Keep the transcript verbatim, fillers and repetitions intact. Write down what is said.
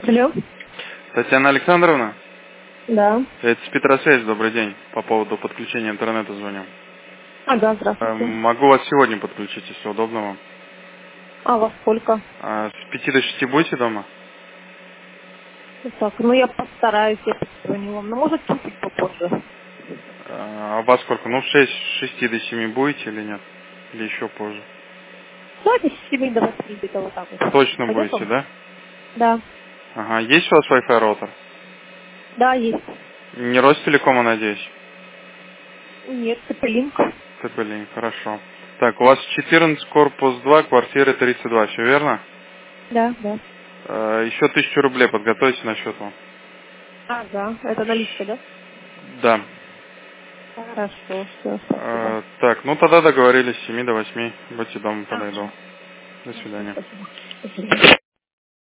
Алло. Татьяна Александровна? Да. Это с Петросвязь, добрый день. По поводу подключения интернета звоню. Ага, Э, здравствуйте. Могу вас сегодня подключить, если удобно вам. А во сколько? А с пяти до шести будете дома? Ну так, ну я постараюсь, я позвоню вам. Ну, может, чуть-чуть попозже. А во сколько? Ну, в шесть, с шести до семи будете или нет? Или еще позже? Давайте с семи до восьми где-то вот так вот. Точно Пойдет будете, вам? да? Да. Ага. Есть у вас Wi-Fi роутер? Да, есть. Не Ростелекома, надеюсь? Нет, Цепелинк. Блин, хорошо. Так, у вас четырнадцать, корпус два, квартира тридцать два, все верно? Да, да. Э, Еще тысячу рублей подготовьте на счет вам. Ага, это наличка, да? Да. Хорошо, все, спасибо. Э, Так, ну тогда договорились с семи до восьми. Будьте дома, подойду. Ага. До Хорошо, свидания. спасибо. До свидания.